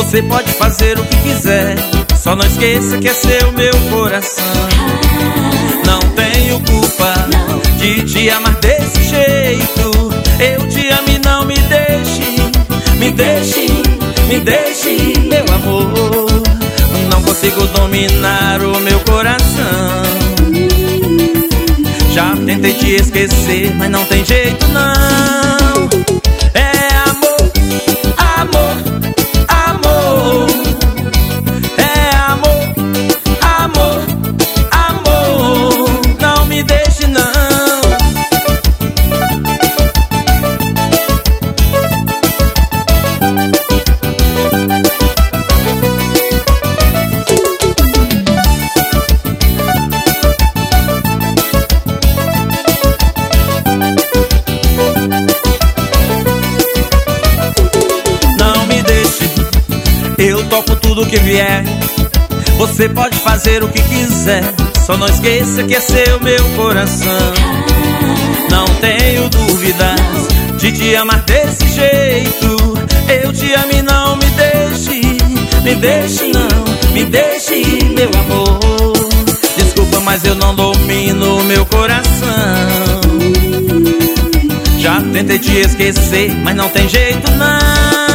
Você pode fazer o que quiser, só não esqueça que é seu meu coração. Não tenho culpa de te amar desse jeito. Eu te amo e não me deixe, me deixe, me deixe, meu amor. Não consigo dominar o meu coração. Já tentei te esquecer, mas não tem jeito não. É amor, amor, amor. É amor, amor, amor. Não me deixe não. Eu topo tudo que vier, você pode fazer o que quiser, só não esqueça que é seu meu coração. Não tenho dúvidas de te amar desse jeito. Eu te amo e não me deixe, me deixe não, me deixe, meu amor. Desculpa, mas eu não domino meu coração. Já tentei te esquecer, mas não tem jeito não.